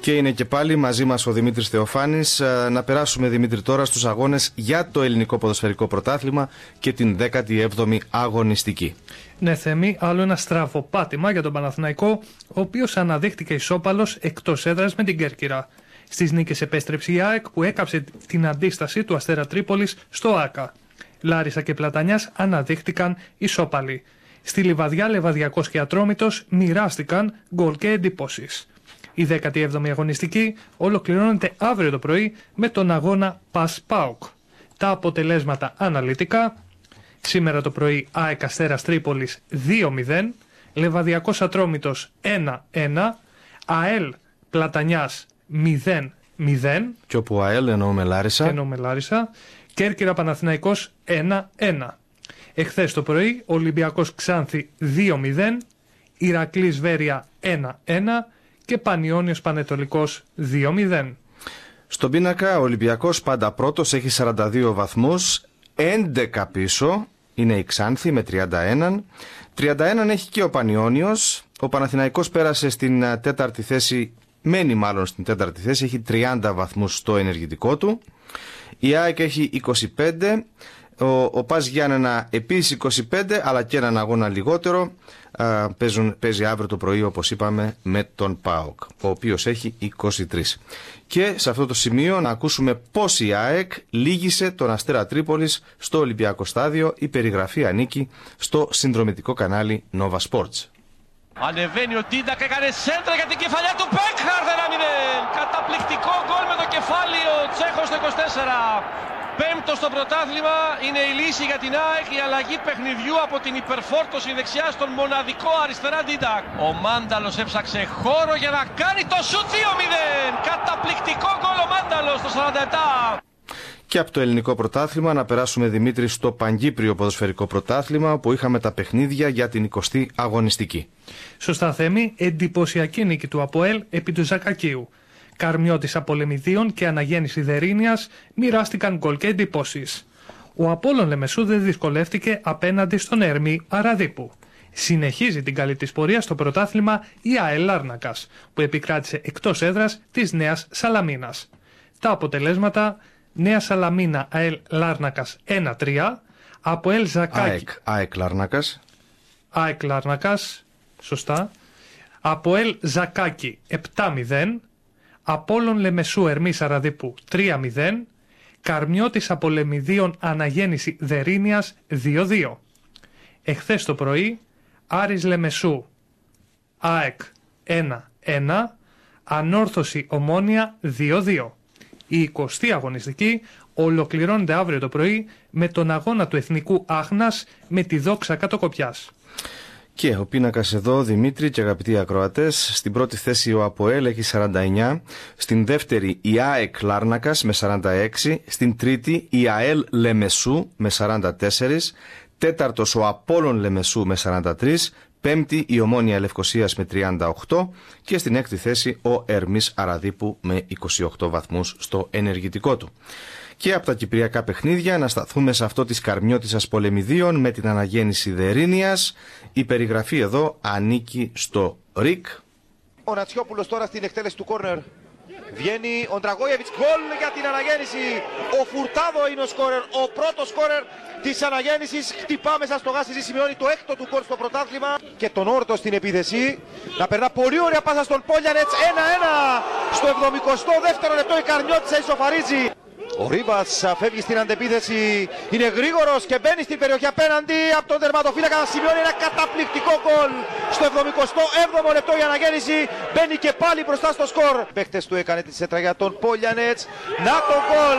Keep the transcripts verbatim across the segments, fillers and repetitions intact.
Και είναι και πάλι μαζί μας ο Δημήτρης Θεοφάνης. Να περάσουμε, Δημήτρη, τώρα στους αγώνες για το ελληνικό ποδοσφαιρικό πρωτάθλημα και την δέκατη έβδομη αγωνιστική. Ναι, Θέμη, άλλο ένα στραβοπάτημα για τον Παναθηναϊκό, ο οποίος αναδείχτηκε ισόπαλος εκτός έδρας με την Κέρκυρα. Στις νίκες επέστρεψε η ΑΕΚ, που έκαψε την αντίσταση του Αστέρα Τρίπολης στο ΆΚΑ. Λάρισα και Πλατανιάς αναδείχτηκαν ισόπαλοι. Στη Λιβαδιά, Λεβαδιακός και Ατρόμητος μοιράστηκαν γκολ και εντυπώσεις. Η δέκατη έβδομη αγωνιστική ολοκληρώνεται αύριο το πρωί με τον αγώνα ΠΑΣ ΠΑΟΚ. Τα αποτελέσματα αναλυτικά: σήμερα το πρωί ΑΕΚ Αστέρας Τρίπολης δύο μηδέν, Λεβαδιακός Ατρόμητος ένα ένα, ΑΕΛ Πλατανιάς μηδέν μηδέν. Και όπου ΑΕΛ εννοούμε Λάρισα. Εννοούμε Λάρισα. Κέρκυρα Παναθηναϊκός ένα ένα. Εχθές το πρωί Ολυμπιακός Ξάνθη δύο μηδέν, Ηρακλής Βέρεια ένα ένα και Πανιώνιος Πανετολικός δύο μηδέν. Στον πίνακα ο Ολυμπιακός πάντα πρώτος, έχει σαράντα δύο βαθμούς, έντεκα πίσω είναι η Ξάνθη με τριάντα ένα, τριάντα ένα έχει και ο Πανιώνιος. Ο Παναθηναϊκός πέρασε στην τέταρτη θέση, μένει μάλλον στην τέταρτη θέση, έχει τριάντα βαθμούς στο ενεργητικό του. Η ΑΕΚ έχει είκοσι πέντε, ο, ο Πας Γιάννενα επίσης είκοσι πέντε, αλλά και έναν αγώνα λιγότερο. Α, παίζουν, παίζει αύριο το πρωί, όπως είπαμε, με τον ΠΑΟΚ, ο οποίος έχει είκοσι τρία. Και σε αυτό το σημείο να ακούσουμε πώς η ΑΕΚ λύγησε τον Αστέρα Τρίπολης στο Ολυμπιακό Στάδιο. Η περιγραφή ανήκει στο συνδρομητικό κανάλι Nova Sports. Ανεβαίνει ο Τίντα και έκανε σέντρα για την κεφαλιά του Μπέκχαρντ ένα μηδέν. Καταπληκτικό γκολ με το κεφάλι ο Τσέχος στο είκοσι τέσσερα. Πέμπτο στο πρωτάθλημα, είναι η λύση για την ΑΕΚ, η αλλαγή παιχνιδιού από την υπερφόρτωση δεξιά στον μοναδικό αριστερά Ντίντακ. Ο Μάνταλος έψαξε χώρο για να κάνει το σουτ δύο μηδέν. Καταπληκτικό γκολ ο Μάνταλος στο σαράντα επτά. Και από το ελληνικό πρωτάθλημα να περάσουμε, Δημήτρη, στο Παγκύπριο ποδοσφαιρικό πρωτάθλημα, που είχαμε τα παιχνίδια για την εικοστή αγωνιστική. Σωστά, Θέμη, εντυπωσιακή νίκη του ΑΠΟΕΛ επί του Ζακακίου. Καρμιώτης Απολεμιδίων και Αναγέννηση Δερίνιας μοιράστηκαν γκολ και εντυπώσεις. Ο Απόλλων Λεμεσού δεν δυσκολεύτηκε απέναντι στον Ερμή Αραδίπου. Συνεχίζει την καλή της πορεία στο πρωτάθλημα η ΑΕΛ Λάρνακας, που επικράτησε εκτός έδρας της Νέας Σαλαμίνας. Τα αποτελέσματα: Νέα Σαλαμίνα ΑΕΛ Λάρνακας ένα τρία, ΑΠΟΕΛ Ζακάκι ΑΕΚ, ΑΕΚ Λάρνακας. ΑΕΚ Λάρνακας, σωστά. ΑΠΟΕΛ Ζακάκι επτά μηδέν, Απόλλων Λεμεσού Ερμής Αραδίπου τρία μηδέν, Καρμιώτης Απολεμιδίων Αναγέννηση Δερίνιας δύο δύο. Εχθές το πρωί Άρης Λεμεσού ΑΕΚ ένα ένα, Ανόρθωση Ομόνια δύο δύο. Η εικοστή αγωνιστική ολοκληρώνεται αύριο το πρωί με τον αγώνα του Εθνικού Άχνας με τη Δόξα Κατοκοπιάς. Και ο πίνακας εδώ, Δημήτρη και αγαπητοί ακροατές: στην πρώτη θέση ο ΑΠΟΕΛ έχει σαράντα εννιά, στην δεύτερη η ΑΕΚ Λάρνακας με σαράντα έξι, στην τρίτη η ΑΕΛ Λεμεσού με σαράντα τέσσερα, τέταρτος ο Απόλλων Λεμεσού με σαράντα τρία, πέμπτη η Ομόνια Λευκωσίας με τριάντα οκτώ και στην έκτη θέση ο Ερμής Αραδίπου με είκοσι οκτώ βαθμούς στο ενεργητικό του. Και από τα κυπριακά παιχνίδια να σταθούμε σε αυτό της Καρμιώτισσας Πολεμιδίων με την Αναγέννηση Δερίνιας. Η περιγραφή εδώ ανήκει στο ΡΙΚ. Ο Νατσιόπουλος τώρα στην εκτέλεση του κόρνερ. Βγαίνει ο Ντραγόγεβιτς, γκολ για την Αναγέννηση. Ο Φουρτάδο είναι ο σκόρερ, ο πρώτος σκόρερ της Αναγέννησης. Χτυπά μέσα στο γάσιζι, σημειώνει το έκτο του γκολ στο πρωτάθλημα. Και τον Όρτο στην επίθεση. Να περνά πολύ ωραία πάσα στον Πόλιανετς. ένα ένα στο εβδομηκοστό δεύτερο λεπτό η Καρμιώτισσα ισοφαρίζει. Ο Ρίβας φεύγει στην αντεπίθεση, είναι γρήγορος και μπαίνει στην περιοχή απέναντι από τον τερματοφύλακα. Σημειώνει ένα καταπληκτικό γκολ στο εβδομηκοστό έβδομο λεπτό η Αναγέννηση. Μπαίνει και πάλι μπροστά στο σκορ. Παίχτες του έκανε τη σέντρα για τον Πόλιανετς. Να το γκολ!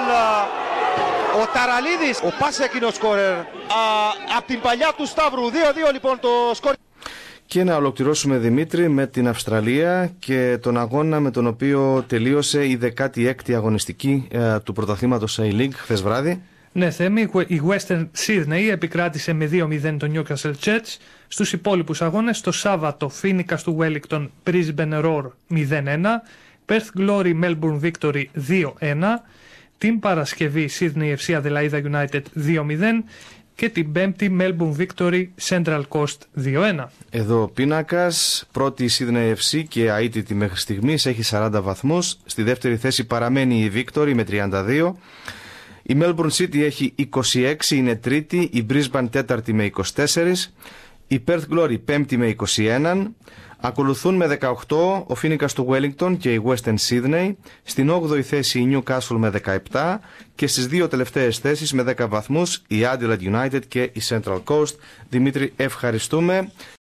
Ο Ταραλίδης, ο Πάσεκ είναι ο σκόρερ από την παλιά του Σταύρου. δύο δύο λοιπόν το σκορ. Και να ολοκληρώσουμε, Δημήτρη, με την Αυστραλία και τον αγώνα με τον οποίο τελείωσε η δεκάτη έκτη αγωνιστική ε, του πρωταθλήματος A-League χθες βράδυ. Ναι, Θέμη, η Western Sydney επικράτησε με δύο μηδέν τον Newcastle Jets. Στους υπόλοιπους αγώνες, το Σάββατο Φίνικας του Wellington Brisbane Roar μηδέν ένα, Perth Glory Melbourne Victory δύο ένα, την Παρασκευή Sydney εφ σι Adelaide United δύο μηδέν, και την πέμπτη Melbourne Victory Central Coast δύο ένα. Εδώ ο πίνακας, πρώτη η Sydney εφ σι και αίτητη μέχρι στιγμής, έχει σαράντα βαθμούς. Στη δεύτερη θέση παραμένει η Victory με τριάντα δύο. Η Melbourne City έχει είκοσι έξι, είναι τρίτη. Η Brisbane τέταρτη με είκοσι τέσσερα. Η Perth Glory πέμπτη με είκοσι ένα. Ακολουθούν με δεκαοκτώ ο Phoenix του Wellington και η Western Sydney. Στην όγδοη θέση η Newcastle με δεκαεπτά. Και στις δύο τελευταίες θέσεις με δέκα βαθμούς η Adelaide United και η Central Coast. Δημήτρη, ευχαριστούμε.